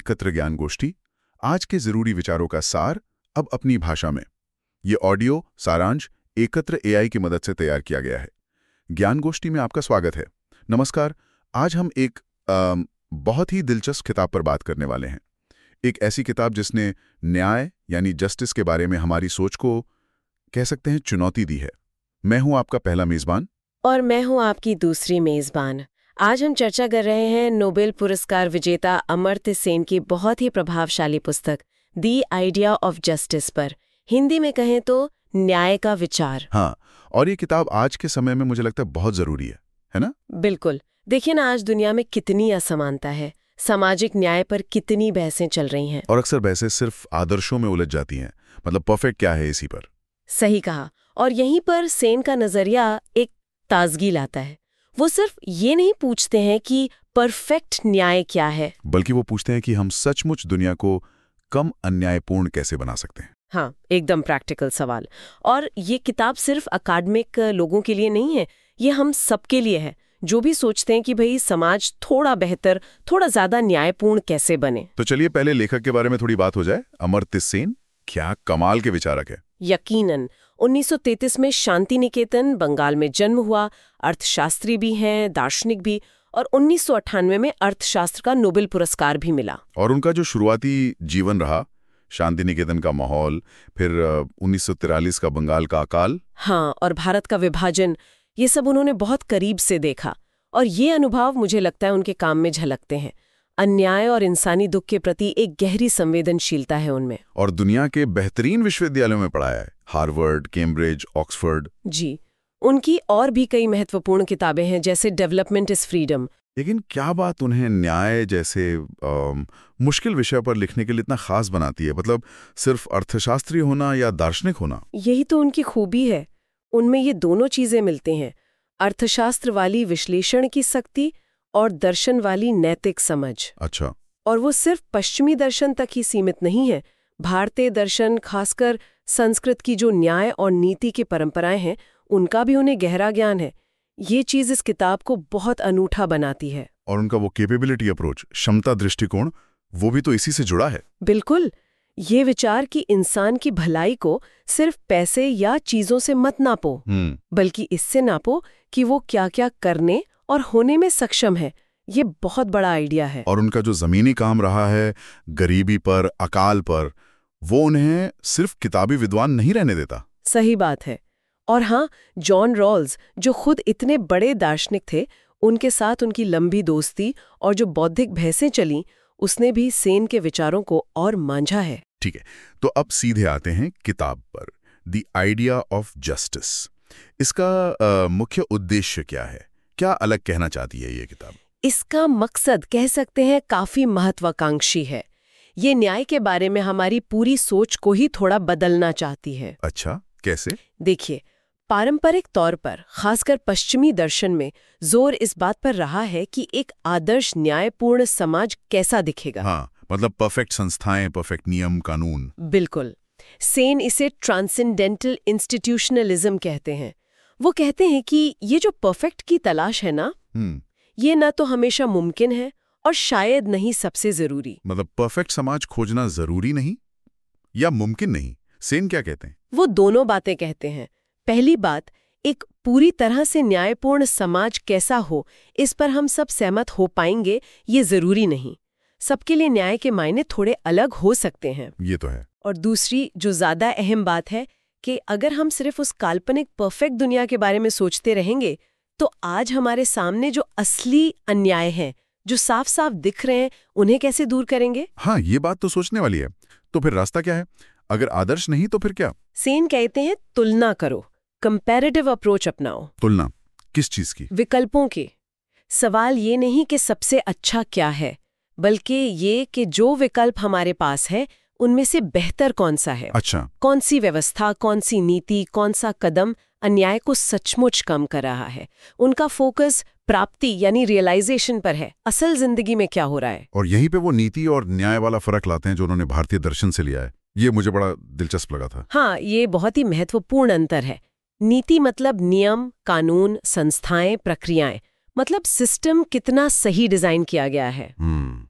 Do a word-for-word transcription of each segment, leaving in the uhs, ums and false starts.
एकत्र ज्ञान गोष्ठी, आज के जरूरी विचारों का सार अब अपनी भाषा में। ये ऑडियो सारांश एकत्र एआई की मदद से तैयार किया गया है। ज्ञान गोष्ठी में आपका स्वागत है। नमस्कार। आज हम एक आ, बहुत ही दिलचस्प किताब पर बात करने वाले हैं। एक ऐसी किताब जिसने न्याय यानी जस्टिस के बारे में हमारी सोच को कह सकते हैं चुनौती दी है। मैं हूं आपका पहला मेजबान और मैं हूं आपकी दूसरी मेजबान। आज हम चर्चा कर रहे हैं नोबेल पुरस्कार विजेता अमर्त्य सेन की बहुत ही प्रभावशाली पुस्तक द आइडिया ऑफ जस्टिस पर, हिंदी में कहें तो न्याय का विचार। हाँ, और ये किताब आज के समय में मुझे लगता है बहुत जरूरी है है ना? बिल्कुल। देखिए ना, आज दुनिया में कितनी असमानता है, सामाजिक न्याय पर कितनी बहसें चल रही हैं। और अक्सर बहसें सिर्फ आदर्शों में उलझ जाती हैं। मतलब परफेक्ट क्या है इसी पर। सही कहा। और यहीं पर सेन का नजरिया एक ताजगी लाता है। वो सिर्फ ये नहीं पूछते हैं कि परफेक्ट न्याय क्या है, बल्कि वो पूछते हैं कि हम सचमुच दुनिया को कम अन्यायपूर्ण कैसे बना सकते हैं। हाँ, एकदम प्रैक्टिकल सवाल। और ये किताब सिर्फ अकादमिक लोगों के लिए नहीं है, ये हम सबके लिए है, जो भी सोचते हैं कि भाई समाज थोड़ा बेहतर, थोड़ा ज्यादा न्यायपूर्ण कैसे बने। तो चलिए पहले लेखक के बारे में थोड़ी बात हो जाए। अमर्त्य सेन क्या कमाल के विचारक है। यकीनन। उन्नीस सौ तैंतीस में शांति निकेतन, बंगाल में जन्म हुआ। अर्थशास्त्री भी हैं, दार्शनिक भी, और उन्नीस सौ अट्ठानवे में अर्थशास्त्र का नोबेल पुरस्कार भी मिला। और उनका जो शुरुआती जीवन रहा, शांति निकेतन का माहौल, फिर उन्नीस सौ तिरालीस का बंगाल का अकाल, हाँ, और भारत का विभाजन, ये सब उन्होंने बहुत करीब से देखा। और ये अनुभव मुझे लगता है उनके काम में झलकते हैं। अन्याय और इंसानी दुख के प्रति एक गहरी संवेदनशीलता है उनमें। और दुनिया के बेहतरीन विश्वविद्यालयों में पढ़ाया है, हार्वर्ड, कैम्ब्रिज, ऑक्सफोर्ड। जी, उनकी और भी कई महत्वपूर्ण किताबें हैं, जैसे डेवलपमेंट इज फ्रीडम। लेकिन क्या बात उन्हें न्याय जैसे आ, मुश्किल विषय पर लिखने के लिए इतना खास बनाती है? मतलब सिर्फ अर्थशास्त्री होना या दार्शनिक होना? यही तो उनकी खूबी है। उनमें ये दोनों चीजें मिलती हैं, अर्थशास्त्र वाली विश्लेषण की शक्ति और दर्शन वाली नैतिक समझ। अच्छा। और वो सिर्फ पश्चिमी दर्शन तक ही सीमित नहीं है। भारतीय दर्शन, खासकर संस्कृत की जो न्याय और नीति की परंपराएं हैं, उनका भी उन्हें गहरा ज्ञान है। ये चीज इस किताब को बहुत अनूठा बनाती है। और उनका वो कैपेबिलिटी अप्रोच, क्षमता दृष्टिकोण, वो भी तो इसी से जुड़ा है। बिल्कुल। ये विचार कि इंसान की भलाई को सिर्फ पैसे या चीजों से मत नापो, बल्कि इससे नापो कि वो क्या क्या करने और होने में सक्षम है, ये बहुत बड़ा आइडिया है। और उनका जो जमीनी काम रहा है, गरीबी पर, अकाल पर, वो उन्हें सिर्फ किताबी विद्वान नहीं रहने देता। सही बात है। और हाँ, जॉन रॉल्स, जो खुद इतने बड़े दार्शनिक थे, उनके साथ उनकी लंबी दोस्ती और जो बौद्धिक बहसें चली, उसने भी सेन के विचारों को और मांझा है। ठीक है, तो अब सीधे आते हैं किताब पर, द आइडिया ऑफ जस्टिस। इसका आ, मुख्य उद्देश्य क्या है? क्या अलग कहना चाहती है ये किताब? इसका मकसद कह सकते हैं काफी महत्वाकांक्षी है। ये न्याय के बारे में हमारी पूरी सोच को ही थोड़ा बदलना चाहती है। अच्छा, कैसे? देखिए, पारंपरिक तौर पर, खासकर पश्चिमी दर्शन में, जोर इस बात पर रहा है कि एक आदर्श न्यायपूर्ण समाज कैसा दिखेगा। हाँ, मतलब परफेक्ट संस्थाएं, परफेक्ट नियम कानून। बिल्कुल। सेन इसे ट्रांसेंडेंटल इंस्टीट्यूशनलिज्म कहते हैं। वो कहते हैं कि ये जो परफेक्ट की तलाश है ना, ये ना तो हमेशा मुमकिन है और शायद नहीं सबसे जरूरी। मतलब परफेक्ट समाज खोजना जरूरी नहीं या मुमकिन नहीं? सेन क्या कहते हैं? वो दोनों बातें कहते हैं। पहली बात, एक पूरी तरह से न्यायपूर्ण समाज कैसा हो, इस पर हम सब सहमत हो पाएंगे, ये जरूरी नहीं। सबके लिए न्याय के मायने थोड़े अलग हो सकते हैं। ये तो है। और दूसरी, जो ज्यादा अहम बात है, कि अगर हम सिर्फ उस काल्पनिक परफेक्ट दुनिया के बारे में सोचते रहेंगे, तो आज हमारे सामने जो असली अन्याय हैं, जो साफ साफ दिख रहे हैं, उन्हें कैसे दूर करेंगे? हाँ, ये बात तो सोचने वाली है। तो फिर रास्ता क्या है? अगर आदर्श नहीं तो फिर क्या? सेन कहते हैं तुलना करो, कंपैरेटिव अप्रोच अपनाओ। तुलना किस चीज की? विकल्पों की। सवाल ये नहीं कि सबसे अच्छा क्या है, बल्कि ये कि जो विकल्प हमारे पास है, उनमें से बेहतर कौन सा है। अच्छा। कौन सी व्यवस्था, कौन सी नीति, कौन सा कदम अन्याय को सचमुच कम कर रहा है। उनका फोकस प्राप्ति यानी रियलाइजेशन पर है, असल जिंदगी में क्या हो रहा है। और यहीं पे वो नीति और न्याय वाला फर्क लाते हैं जो उन्होंने भारतीय दर्शन से लिया है। ये मुझे बड़ा दिलचस्प लगा था। हाँ, ये बहुत ही महत्वपूर्ण अंतर है। नीति मतलब नियम, कानून, संस्थाएं, प्रक्रियाएं, मतलब सिस्टम कितना सही डिजाइन किया गया है। हम्म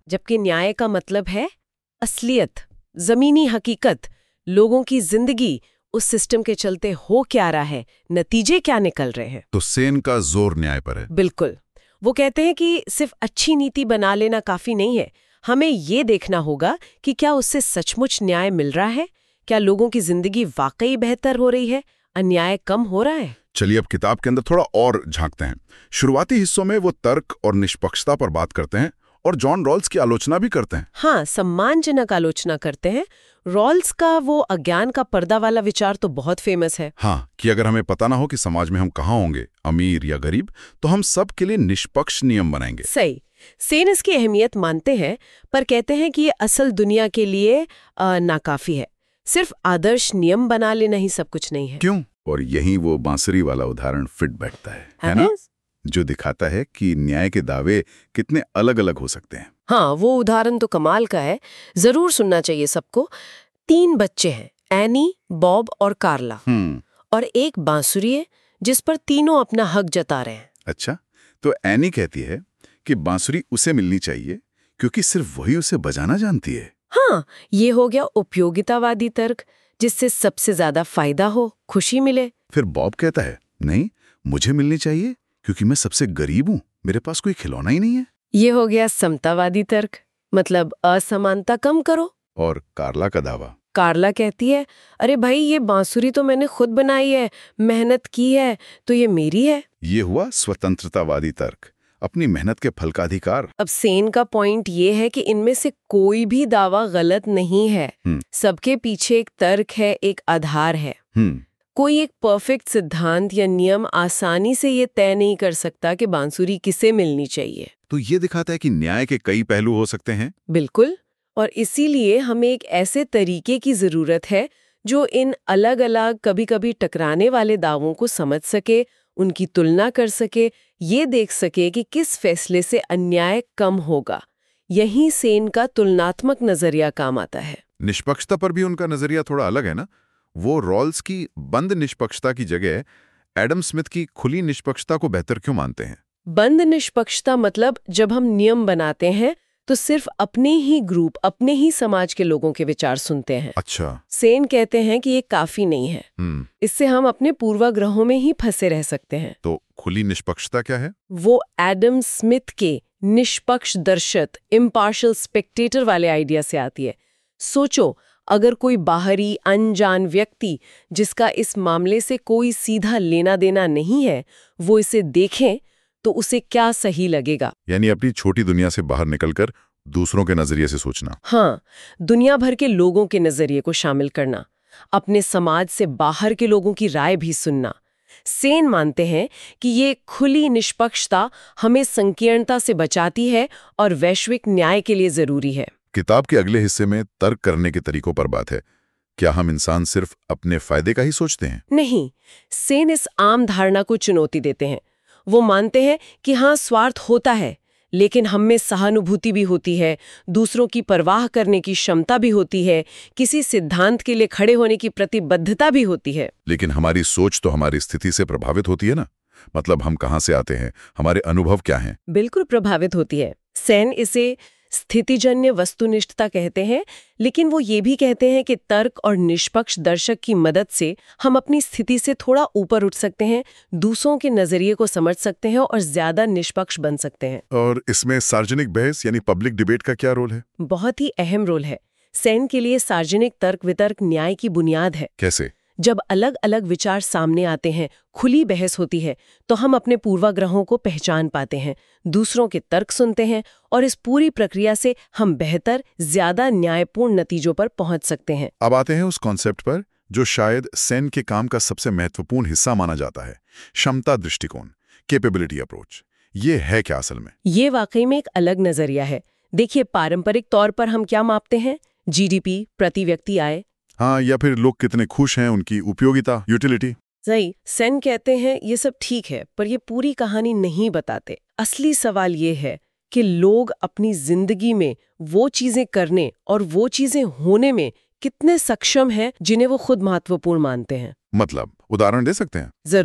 जबकि न्याय का मतलब है असलियत, जमीनी हकीकत, लोगों की जिंदगी, उस सिस्टम के चलते हो क्या रहा है, नतीजे क्या निकल रहे हैं। तो सेन का जोर न्याय पर है। बिल्कुल। वो कहते हैं कि सिर्फ अच्छी नीति बना लेना काफी नहीं है, हमें ये देखना होगा कि क्या उससे सचमुच न्याय मिल रहा है, क्या लोगों की जिंदगी वाकई बेहतर हो रही है, अन्याय कम हो रहा है। चलिए अब किताब के अंदर थोड़ा और झांकते हैं। शुरुआती हिस्सों में वो तर्क और निष्पक्षता पर बात करते हैं और जॉन रॉल्स की आलोचना भी करते हैं। हाँ, सम्मानजनक आलोचना करते हैं। रॉल्स का वो अज्ञान का पर्दा वाला विचार तो बहुत फेमस है। हाँ, कि अगर हमें पता ना हो कि समाज में हम कहाँ होंगे, अमीर या गरीब, तो हम सब के लिए निष्पक्ष नियम बनाएंगे। सही। सेन इसकी अहमियत मानते हैं, पर कहते हैं कि ये असल दुनिया के लिए नाकाफी है। सिर्फ आदर्श नियम बना लेना ही सब कुछ नहीं है। क्यों? और यही वो बांसुरी वाला उदाहरण फिट बैठता है, है ना? जो दिखाता है कि न्याय के दावे कितने अलग अलग हो सकते हैं। हाँ, वो उदाहरण तो कमाल का है, जरूर सुनना चाहिए सबको। तीन बच्चे हैं, एनी, बॉब और कार्ला, और एक बांसुरी है जिस पर तीनों अपना हक जता रहे हैं। अच्छा, तो एनी कहती है कि बांसुरी उसे मिलनी चाहिए क्योंकि सिर्फ वही उसे बजाना जानती है। हाँ, ये हो गया उपयोगितावादी तर्क, जिससे सबसे ज्यादा फायदा हो, खुशी मिले। फिर बॉब कहता है, नहीं, मुझे मिलनी चाहिए क्योंकि मैं सबसे गरीब हूँ, मेरे पास कोई खिलौना ही नहीं है। ये हो गया समतावादी तर्क, मतलब असमानता कम करो। और कार्ला का दावा? कार्ला कहती है, अरे भाई, ये बांसुरी तो मैंने खुद बनाई है, मेहनत की है, तो ये मेरी है। ये हुआ स्वतंत्रतावादी तर्क, अपनी मेहनत के फल का अधिकार। अब सेन का पॉइंट ये है कि इनमें से कोई भी दावा गलत नहीं है। सबके पीछे एक तर्क है, एक आधार है। कोई एक परफेक्ट सिद्धांत या नियम आसानी से ये तय नहीं कर सकता कि बांसुरी किसे मिलनी चाहिए। तो ये दिखाता है कि न्याय के कई पहलू हो सकते हैं। बिल्कुल, और इसीलिए हमें एक ऐसे तरीके की जरूरत है जो इन अलग अलग, कभी कभी टकराने वाले दावों को समझ सके, उनकी तुलना कर सके, ये देख सके कि किस फैसले से अन्याय कम होगा। यहीं सेन का तुलनात्मक नजरिया काम आता है। निष्पक्षता पर भी उनका नजरिया थोड़ा अलग है ना? वो रॉल्स की बंद निष्पक्षता की जगह एडम स्मिथ की खुली निष्पक्षता को बेहतर क्यों मानते हैं? बंद निष्पक्षता मतलब जब हम नियम बनाते हैं तो सिर्फ अपने ही ग्रुप, अपने ही समाज के लोगों के विचार सुनते हैं। अच्छा। सेन कहते हैं कि ये काफी नहीं है, इससे हम अपने पूर्वाग्रहों में ही फंसे रह सकते हैं। तो खुली निष्पक्षता क्या है? वो एडम स्मिथ के निष्पक्ष दर्शक, इम्पार्शियल स्पेक्टेटर वाले आइडिया से आती है। सोचो, अगर कोई बाहरी अनजान व्यक्ति जिसका इस मामले से कोई सीधा लेना देना नहीं है, वो इसे देखें तो उसे क्या सही लगेगा? यानी अपनी छोटी दुनिया से बाहर निकलकर दूसरों के नजरिए से सोचना। हाँ, दुनिया भर के लोगों के नजरिए को शामिल करना, अपने समाज से बाहर के लोगों की राय भी सुनना। सेन मानते हैं कि ये खुली निष्पक्षता हमें संकीर्णता से बचाती है और वैश्विक न्याय के लिए जरूरी है। किताब के अगले हिस्से में तर्क करने के तरीकों पर बात है। क्या हम इंसान सिर्फ अपने फायदे का ही सोचते हैं? नहीं, सेन इस आम धारणा को चुनौती देते हैं। वो मानते हैं कि हाँ, स्वार्थ होता है, लेकिन हम में सहानुभूति भी होती है, दूसरों की परवाह करने की क्षमता भी होती है, किसी सिद्धांत के लिए खड़े होने की प्रतिबद्धता भी होती है। लेकिन हमारी सोच तो हमारी स्थिति से प्रभावित होती है ना? मतलब हम कहाँ से आते हैं, हमारे अनुभव क्या हैं? बिल्कुल प्रभावित होती है। सेन इसे स्थितिजन्य वस्तुनिष्ठता कहते हैं, लेकिन वो ये भी कहते हैं कि तर्क और निष्पक्ष दर्शक की मदद से हम अपनी स्थिति से थोड़ा ऊपर उठ सकते हैं, दूसरों के नजरिए को समझ सकते हैं और ज्यादा निष्पक्ष बन सकते हैं। और इसमें सार्वजनिक बहस यानी पब्लिक डिबेट का क्या रोल है? बहुत ही अहम रोल है। सेन के लिए सार्वजनिक तर्क वितर्क न्याय की बुनियाद है। कैसे? जब अलग अलग विचार सामने आते हैं, खुली बहस होती है, तो हम अपने पूर्वाग्रहों को पहचान पाते हैं, दूसरों के तर्क सुनते हैं, और इस पूरी प्रक्रिया से हम बेहतर, ज्यादा न्यायपूर्ण नतीजों पर पहुंच सकते हैं। अब आते हैं उस कॉन्सेप्ट पर जो शायद सेन के काम का सबसे महत्वपूर्ण हिस्सा माना जाता है, क्षमता दृष्टिकोण, कैपेबिलिटी अप्रोच। ये है क्या असल में? ये वाकई में एक अलग नजरिया है। देखिए, पारंपरिक तौर पर हम क्या मापते हैं? जीडीपी, प्रति व्यक्ति आय। हाँ, या फिर लोग कितने खुश हैं, उनकी उपयोगिता, यूटिलिटी। सही। सेन कहते हैं ये सब ठीक है, पर ये पूरी कहानी नहीं बताते। असली सवाल ये है कि लोग अपनी जिंदगी में वो चीजें करने और वो चीजें होने में कितने सक्षम हैं जिन्हें वो खुद महत्वपूर्ण मानते हैं। मतलब उदाहरण दे सकते हैं? जरूर।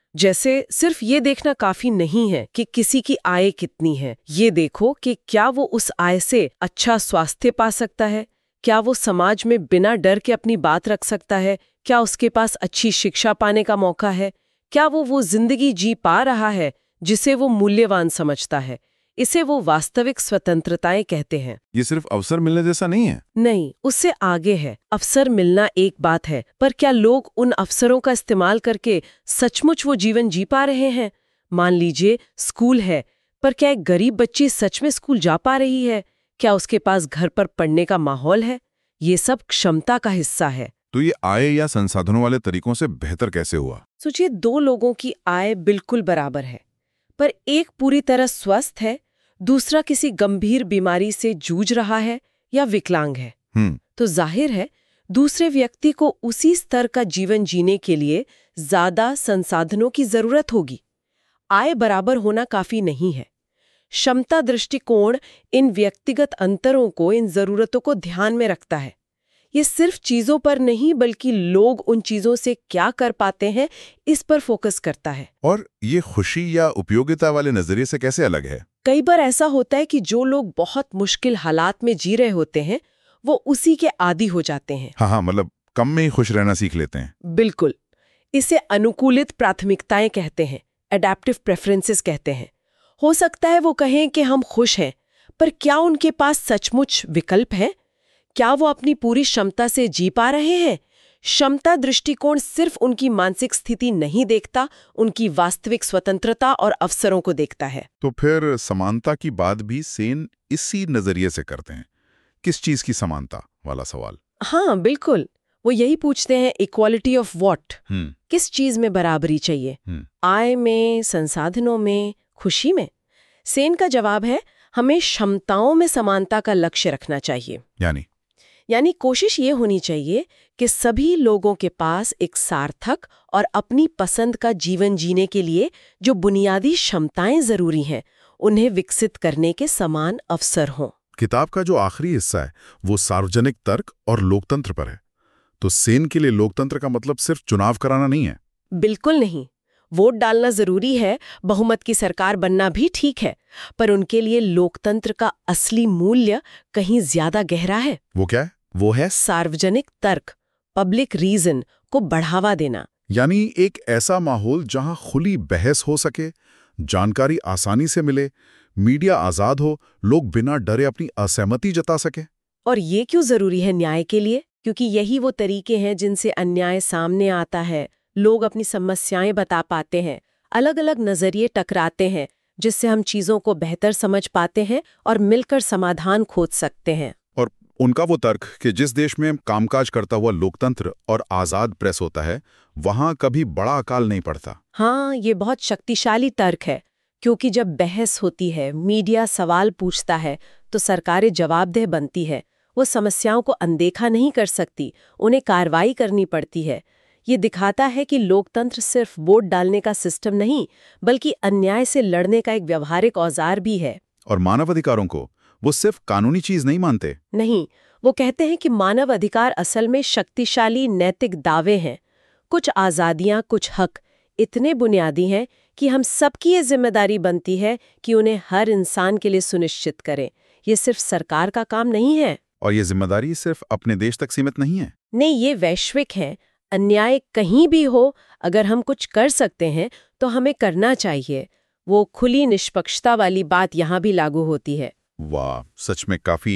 जैसे सिर्फ ये देखना काफी नहीं है कि किसी की आय कितनी है, ये देखो कि क्या वो उस आय से अच्छा स्वास्थ्य पा सकता है, क्या वो समाज में बिना डर के अपनी बात रख सकता है, क्या उसके पास अच्छी शिक्षा पाने का मौका है, क्या वो वो जिंदगी जी पा रहा है जिसे वो मूल्यवान समझता है। इसे वो वास्तविक स्वतंत्रताएं कहते हैं। ये सिर्फ अवसर मिलने जैसा नहीं है। नहीं, उससे आगे है। अवसर मिलना एक बात है, पर क्या लोग उन अवसरों का इस्तेमाल करके सचमुच वो जीवन जी पा रहे हैं? मान लीजिए स्कूल है, पर क्या एक गरीब बच्ची सच में स्कूल जा पा रही है? क्या उसके पास घर पर पढ़ने का माहौल है? ये सब क्षमता का हिस्सा है। तो ये आय या संसाधनों वाले तरीकों से बेहतर कैसे हुआ? सोचिए, दो लोगों की आय बिल्कुल बराबर है, पर एक पूरी तरह स्वस्थ है, दूसरा किसी गंभीर बीमारी से जूझ रहा है या विकलांग है। हम्म तो जाहिर है दूसरे व्यक्ति को उसी स्तर का जीवन जीने के लिए ज्यादा संसाधनों की जरूरत होगी। आय बराबर होना काफी नहीं है। क्षमता दृष्टिकोण इन व्यक्तिगत अंतरों को, इन जरूरतों को ध्यान में रखता है। ये सिर्फ चीजों पर नहीं, बल्कि लोग उन चीजों से क्या कर पाते हैं, इस पर फोकस करता है। और ये खुशी या उपयोगिता वाले नजरिए से कैसे अलग है? कई बार ऐसा होता है कि जो लोग बहुत मुश्किल हालात में जी रहे होते हैं, वो उसी के आदी हो जाते हैं। हाँ हाँ, मतलब कम में ही खुश रहना सीख लेते हैं। बिल्कुल। इसे अनुकूलित प्राथमिकताएं कहते हैं, एडेप्टिव प्रेफरेंसेस कहते हैं। हो सकता है वो कहें कि हम खुश हैं, पर क्या उनके पास सचमुच विकल्प है? क्या वो अपनी पूरी क्षमता से जी पा रहे हैं? क्षमता दृष्टिकोण सिर्फ उनकी मानसिक स्थिति नहीं देखता, उनकी वास्तविक स्वतंत्रता और अवसरों को देखता है। तो फिर समानता की बात भी सेन इसी नजरिए से करते हैं। किस चीज की समानता वाला सवाल? हाँ बिल्कुल, वो यही पूछते हैं, इक्वालिटी ऑफ व्हाट, हम्म किस चीज में बराबरी चाहिए? हम्म आय में, संसाधनों में, खुशी में? सेन का जवाब है, हमें क्षमताओं में समानता का लक्ष्य रखना चाहिए। यानी यानी कोशिश ये होनी चाहिए कि सभी लोगों के पास एक सार्थक और अपनी पसंद का जीवन जीने के लिए जो बुनियादी क्षमताएं जरूरी हैं, उन्हें विकसित करने के समान अवसर हों। किताब का जो आखिरी हिस्सा है वो सार्वजनिक तर्क और लोकतंत्र पर है। तो सेन के लिए लोकतंत्र का मतलब सिर्फ चुनाव कराना नहीं है। बिल्कुल नहीं। वोट डालना जरूरी है, बहुमत की सरकार बनना भी ठीक है, पर उनके लिए लोकतंत्र का असली मूल्य कहीं ज्यादा गहरा है। वो क्या है? वो है सार्वजनिक तर्क, पब्लिक रीजन को बढ़ावा देना। यानी एक ऐसा माहौल जहां खुली बहस हो सके, जानकारी आसानी से मिले, मीडिया आजाद हो, लोग बिना डरे अपनी असहमति जता सके। और ये क्यों जरूरी है न्याय के लिए? क्योंकि यही वो तरीके हैं जिनसे अन्याय सामने आता है, लोग अपनी समस्याएं बता पाते हैं, अलग अलग नजरिए टकराते हैं, जिससे हम चीजों को बेहतर समझ पाते हैं और मिलकर समाधान खोज सकते हैं। और उनका वो तर्क कि जिस देश में कामकाज करता हुआ लोकतंत्र और आजाद प्रेस होता है, वहां कभी बड़ा अकाल नहीं पड़ता। हाँ, ये बहुत शक्तिशाली तर्क है, क्योंकि जब बहस होती है, मीडिया सवाल पूछता है, तो सरकारें जवाबदेह बनती है। वो समस्याओं को अनदेखा नहीं कर सकती, उन्हें कार्रवाई करनी पड़ती है। ये दिखाता है कि लोकतंत्र सिर्फ वोट डालने का सिस्टम नहीं, बल्कि अन्याय से लड़ने का एक व्यवहारिक औजार भी है। और मानवाधिकारों को वो सिर्फ कानूनी चीज नहीं मानते। नहीं, वो कहते हैं कि मानव अधिकार असल में शक्तिशाली नैतिक दावे हैं। कुछ आज़ादियां, कुछ हक इतने बुनियादी हैं कि हम सबकी ये जिम्मेदारी बनती है कि उन्हें हर इंसान के लिए सुनिश्चित करें। ये सिर्फ सरकार का काम नहीं है। और ये जिम्मेदारी सिर्फ अपने देश तक सीमित नहीं है। नहीं, ये वैश्विक है। अन्याय कहीं भी हो, अगर हम कुछ कर सकते हैं तो हमें करना चाहिए। वो खुली निष्पक्षता वाली बात यहाँ भी लागू होती है। वाह, सच में काफी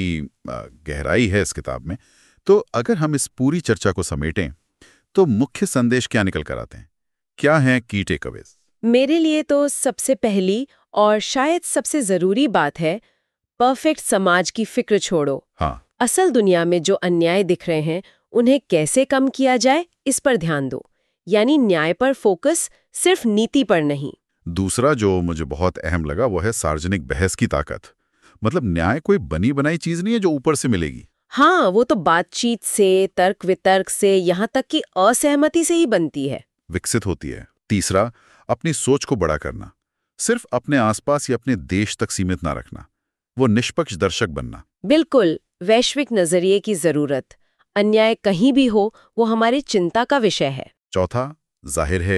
गहराई है इस किताब में। तो अगर हम इस पूरी चर्चा को समेटें तो मुख्य संदेश क्या निकल कर आते हैं? क्या है की टेकअवेज? मेरे लिए तो सबसे पहली और शायद सबसे जरूरी बात है, परफेक्ट समाज की फिक्र छोड़ो। हाँ, असल दुनिया में जो अन्याय दिख रहे हैं, उन्हें कैसे कम किया जाए, इस पर ध्यान दो। यानी न्याय पर फोकस, सिर्फ नीति पर नहीं। दूसरा जो मुझे बहुत अहम लगा वो है सार्वजनिक बहस की ताकत। मतलब न्याय कोई बनी बनाई चीज नहीं है जो ऊपर से मिलेगी। हाँ, वो तो बातचीत से, तर्क वितर्क से, यहाँ तक कि असहमति से ही बनती है, विकसित होती है। तीसरा, अपनी सोच को बड़ा करना, सिर्फ अपने आसपास या अपने देश तक सीमित ना रखना, वो निष्पक्ष दर्शक बनना। बिल्कुल, वैश्विक नजरिए की जरूरत। अन्याय कहीं भी हो, वो हमारी चिंता का विषय है। चौथा, जाहिर है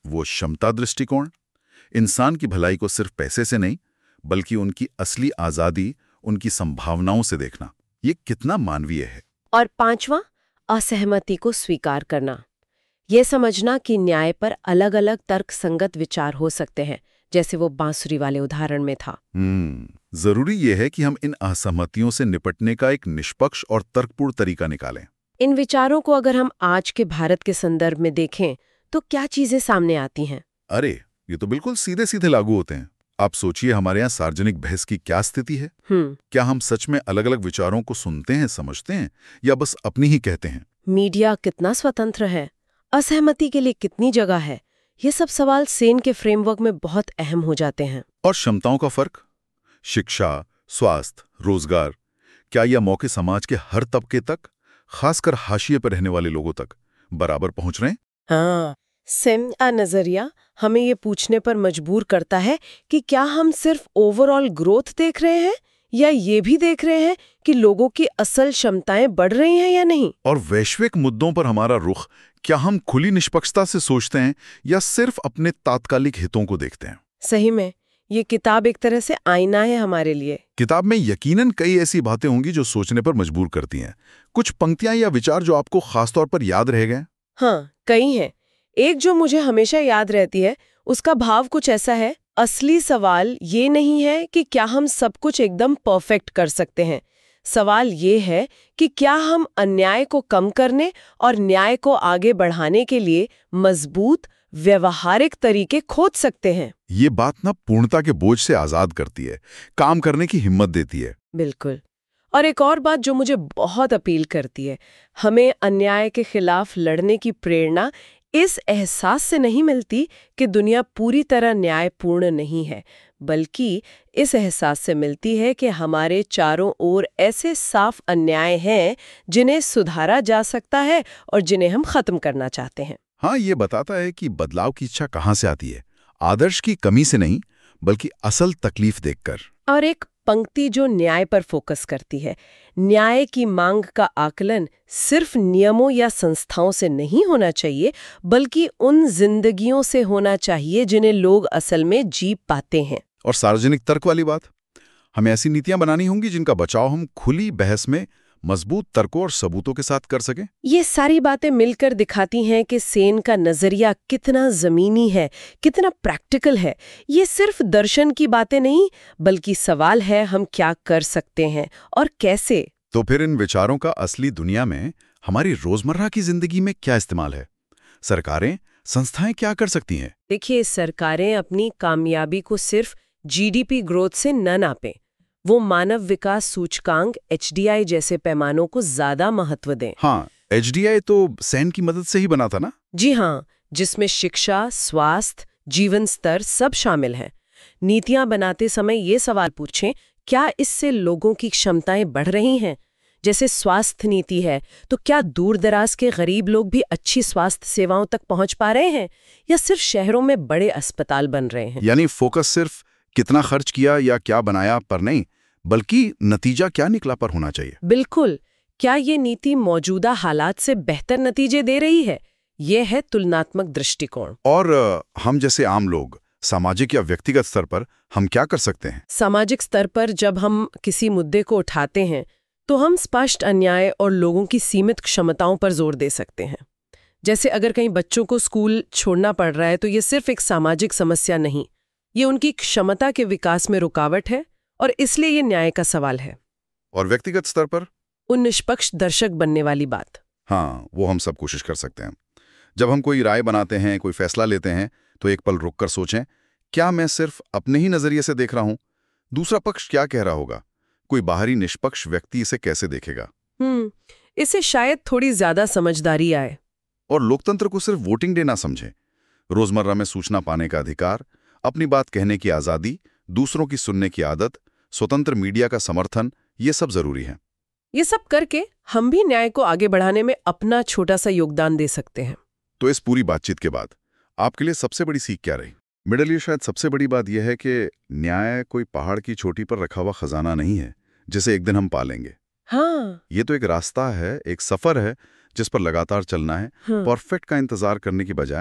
वो क्षमता दृष्टिकोण, इंसान की भलाई को सिर्फ पैसे से नहीं बल्कि उनकी असली आजादी, उनकी संभावनाओं से देखना, ये कितना मानवीय है। और पांचवा, असहमति को स्वीकार करना। ये समझना कि न्याय पर अलग अलग तर्कसंगत विचार हो सकते हैं, जैसे वो बांसुरी वाले उदाहरण में था। हम्म जरूरी ये है कि हम इन असहमतियों से निपटने का एक निष्पक्ष और तर्कपूर्ण तरीका निकालें। इन विचारों को अगर हम आज के भारत के संदर्भ में देखें तो क्या चीजें सामने आती हैं? अरे ये तो बिल्कुल सीधे सीधे लागू होते हैं। आप सोचिए हमारे यहाँ सार्वजनिक बहस की क्या स्थिति है। हम्म क्या हम सच में अलग अलग विचारों को सुनते हैं, समझते हैं, या बस अपनी ही कहते हैं? मीडिया कितना स्वतंत्र है, असहमति के लिए कितनी जगह है, ये सब सवाल सेन के फ्रेमवर्क में बहुत अहम हो जाते हैं। और क्षमताओं का फर्क, शिक्षा, स्वास्थ्य, रोजगार, क्या यह मौके समाज के हर तबके तक, खासकर हाशिए पर रहने वाले लोगों तक बराबर पहुंच रहे हैं? हाँ, सेन का नजरिया हमें ये पूछने पर मजबूर करता है कि क्या हम सिर्फ ओवरऑल ग्रोथ देख रहे हैं या ये भी देख रहे हैं कि लोगों की असल क्षमताएं बढ़ रही हैं या नहीं। और वैश्विक मुद्दों पर हमारा रुख, क्या हम खुली निष्पक्षता से सोचते हैं या सिर्फ अपने तात्कालिक हितों को देखते हैं? सही में ये किताब एक तरह से आईना है हमारे लिए। किताब में यकीनन कई ऐसी बातें होंगी जो सोचने पर मजबूर करती हैं। कुछ पंक्तियां या विचार जो आपको खासतौर पर याद रह गए? हाँ, कई हैं। एक जो मुझे हमेशा याद रहती है, उसका भाव कुछ ऐसा है, असली सवाल ये नहीं है कि क्या हम सब कुछ एकदम परफेक्ट कर सकते हैं। सवाल ये है कि क्या हम अन्याय को कम करने और न्याय को आगे बढ़ाने के लिए मजबूत व्यवहारिक तरीके खोज सकते हैं। ये बात ना पूर्णता के बोझ से आजाद करती है, काम करने की हिम्मत देती है। बिल्कुल। और एक और बात जो मुझे बहुत अपील करती है, हमें अन्याय के खिलाफ लड़ने की प्रेरणा इस एहसास से नहीं मिलती कि दुनिया पूरी तरह न्यायपूर्ण नहीं है, बल्कि इस एहसास से मिलती है कि हमारे चारों ओर ऐसे साफ अन्याय हैं जिन्हें सुधारा जा सकता है और जिन्हें हम खत्म करना चाहते हैं। हाँ, ये बताता है कि बदलाव की इच्छा कहाँ से आती है, आदर्श की कमी से नहीं बल्कि असल तकलीफ देखकर। और एक पंक्ति जो न्याय पर फोकस करती है, न्याय की मांग का आकलन सिर्फ नियमों या संस्थाओं से नहीं होना चाहिए बल्कि उन जिंदगियों से होना चाहिए जिन्हें लोग असल में जी पाते हैं। और सार्वजनिक तर्क वाली बात, हमें ऐसी नीतियां बनानी होंगी जिनका बचाव हम खुली बहस में मजबूत तर्कों और सबूतों के साथ कर सकें। ये सारी बातें मिलकर दिखाती हैं कि सेन का नजरिया कितना जमीनी है, कितना प्रैक्टिकल है। ये सिर्फ दर्शन की बातें नहीं बल्कि सवाल है हम क्या कर सकते हैं और कैसे। तो फिर इन विचारों का असली दुनिया में हमारी रोजमर्रा की जिंदगी में क्या इस्तेमाल है? सरकारें, संस्थाएं क्या कर सकती हैं? देखिए, सरकारें अपनी कामयाबी को सिर्फ जीडीपी ग्रोथ से न नापें। वो मानव विकास सूचकांक एच डी आई जैसे पैमानों को ज्यादा महत्व दें। हाँ, एच डी आई तो सेन की मदद से ही बना था ना? जी हाँ, जिसमें शिक्षा, स्वास्थ्य, जीवन स्तर सब शामिल हैं। नीतियां बनाते समय ये सवाल पूछें, क्या इससे लोगों की क्षमताएं बढ़ रही हैं? जैसे स्वास्थ्य नीति है, तो क्या दूर दराज के गरीब लोग भी अच्छी स्वास्थ्य सेवाओं तक पहुंच पा रहे हैं या सिर्फ शहरों में बड़े अस्पताल बन रहे हैं? यानी फोकस सिर्फ कितना खर्च किया या क्या बनाया पर नहीं, बल्कि नतीजा क्या निकला पर होना चाहिए। बिल्कुल। क्या ये नीति मौजूदा हालात से बेहतर नतीजे दे रही है? यह है तुलनात्मक दृष्टिकोण। और हम जैसे आम लोग सामाजिक या व्यक्तिगत स्तर पर हम क्या कर सकते हैं? सामाजिक स्तर पर जब हम किसी मुद्दे को उठाते हैं तो हम स्पष्ट अन्याय और लोगों की सीमित क्षमताओं पर जोर दे सकते हैं। जैसे अगर कहीं बच्चों को स्कूल छोड़ना पड़ रहा है तो ये सिर्फ एक सामाजिक समस्या नहीं, ये उनकी क्षमता के विकास में रुकावट है और इसलिए ये न्याय का सवाल है। और व्यक्तिगत स्तर पर उन निष्पक्ष दर्शक बनने वाली बात, हाँ, वो हम सब कोशिश कर सकते हैं। जब हम कोई राय बनाते हैं, कोई फैसला लेते हैं, तो एक पल रुककर सोचें, क्या मैं सिर्फ अपने ही नजरिए से देख रहा हूं? दूसरा पक्ष क्या कह रहा होगा? कोई बाहरी निष्पक्ष व्यक्ति इसे कैसे देखेगा? हम्म इससे शायद थोड़ी ज्यादा समझदारी आए। और लोकतंत्र को सिर्फ वोटिंग डे ना समझें। रोजमर्रा में सूचना पाने का अधिकार, अपनी बात कहने की आजादी, दूसरों की सुनने की आदत, स्वतंत्र मीडिया का समर्थन, ये सब जरूरी है। ये सब करके हम भी न्याय को आगे बढ़ाने में अपना छोटा सा योगदान दे सकते हैं। तो इस पूरी बातचीत के बाद आपके लिए सबसे बड़ी सीख क्या रही? मेरे लिए शायद सबसे बड़ी बात यह है कि न्याय कोई पहाड़ की चोटी पर रखा हुआ खजाना नहीं है जिसे एक दिन हम पालेंगे। हाँ, ये तो एक रास्ता है, एक सफर है जिस पर लगातार चलना है। हाँ। परफेक्ट का इंतजार करने की बजाय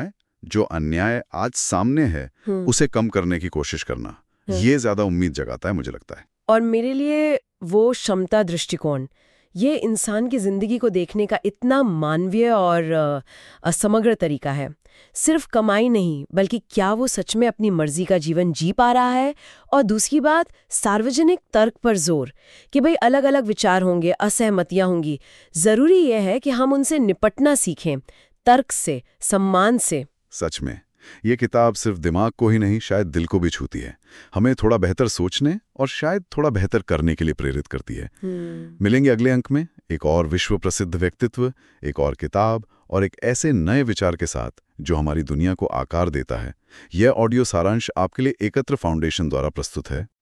जो अन्याय आज सामने है हम्म, उसे कम करने की कोशिश करना, हम्म। ये ज्यादा उम्मीद जगाता है मुझे लगता है। और मेरे लिए वो क्षमता दृष्टिकोण, ये इंसान की जिंदगी को देखने का इतना मानवीय और अ, समग्र तरीका है। सिर्फ कमाई नहीं, बल्कि क्या वो सच में अपनी मर्जी का जीवन जी पा रहा है। और दूसरी बात, सार्वजनिक तर्क पर जोर, कि भाई अलग अलग विचार होंगे, असहमतियां होंगी, जरूरी यह है कि हम उनसे निपटना सीखें, तर्क से, सम्मान से। सच में ये किताब सिर्फ दिमाग को ही नहीं, शायद दिल को भी छूती है। हमें थोड़ा बेहतर सोचने और शायद थोड़ा बेहतर करने के लिए प्रेरित करती है। हम्म। मिलेंगे अगले अंक में एक और विश्व प्रसिद्ध व्यक्तित्व, एक और किताब और एक ऐसे नए विचार के साथ जो हमारी दुनिया को आकार देता है। यह ऑडियो सारांश आपके लिए एकत्र फाउंडेशन द्वारा प्रस्तुत है।